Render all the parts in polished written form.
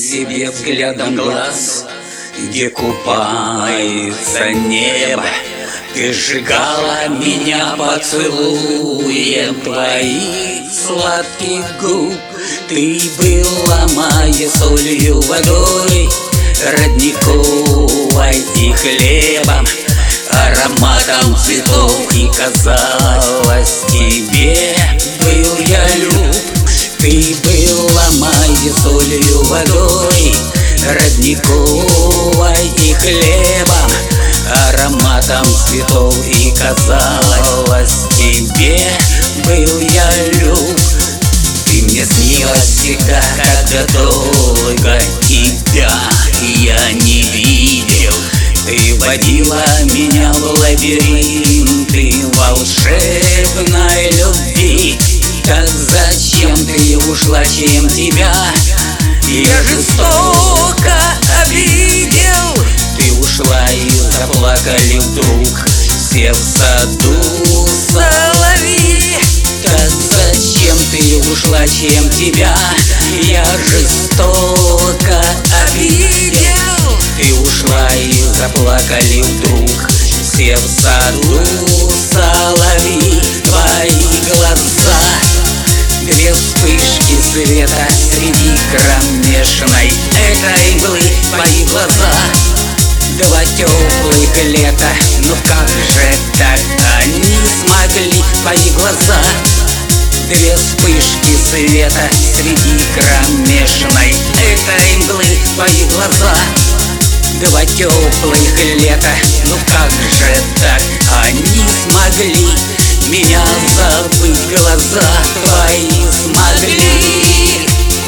себе взглядом глаз, где купается небо. Ты сжигала меня поцелуем твоих сладких губ. Ты была моей солью, водой, родниковой и хлебом, ароматом цветов. И казалось, тебе был я люб. Ты была моей солью, водой, родниковой и хлебом, ароматом цветов. И казалось, тебе был я люб. Ты мне снилась всегда, когда долго тебя я не видел. Ты водила меня в лабиринты волшебной любви. Так зачем ты ушла, чем тебя я жестоко обидел? Ты ушла и заплакали вдруг все в саду соловьи. Так зачем ты ушла, чем тебя я жестоко обидел? Ты ушла и заплакали вдруг все в саду соловьи. Твои глаза, две вспышки света среди кромешной этой мглы. Твои глаза, два теплых лета, ну как же так они смогли? Твои глаза, две вспышки света среди кромешной этой мглы. Твои глаза, два теплых лета, ну как же так они смогли меня забыть? Глаза твои смогли.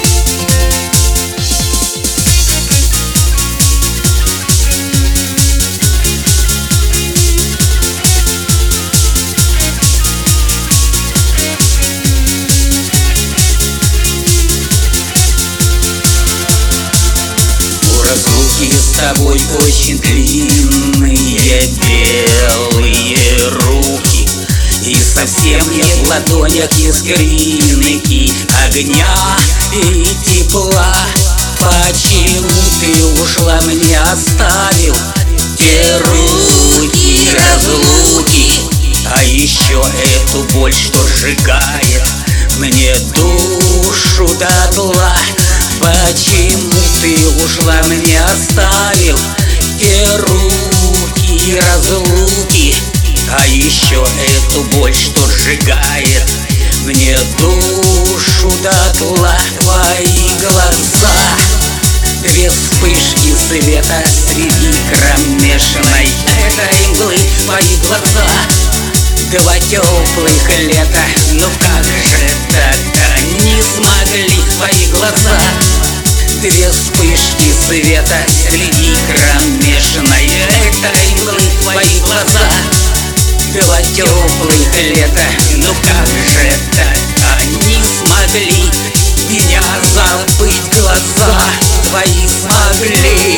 Разлуки с тобой очень длинные белые руки, и совсем нет в ладонях искринки огня и тепла. Почему ты ушла, мне оставил те руки разлуки? А еще эту боль, что сжигает мне душу дотла. Почему ты ушла, мне оставил те руки разлуки? А еще эту боль, что сжигает мне душу дотла. Твои глаза, две вспышки света среди кромешной этой мглы. Твои глаза, два теплых лета, ну как же так они смогли? Твои глаза, две вспышки света среди кромешной этой мглы. Твои глаза, два теплых лета, ну как же так они смогли меня забыть? Глаза твои смогли.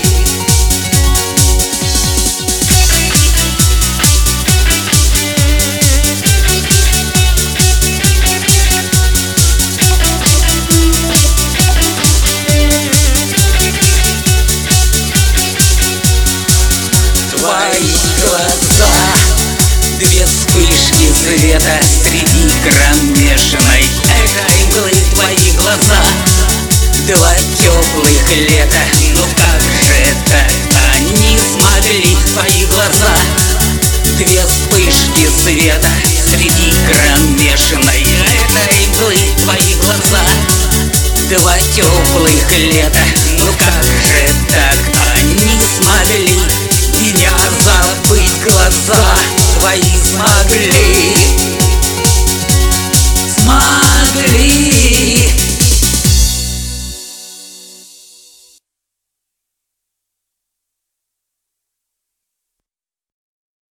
Твои глаза, две вспышки света среди кромешной этой мглы. Твои глаза, два теплых лета, ну как же так они смогли? Твои глаза, две вспышки света среди кромешной этой мглы. Твои глаза, два теплых лета, ну как же так они смогли меня забыть? Глаза твои смогли.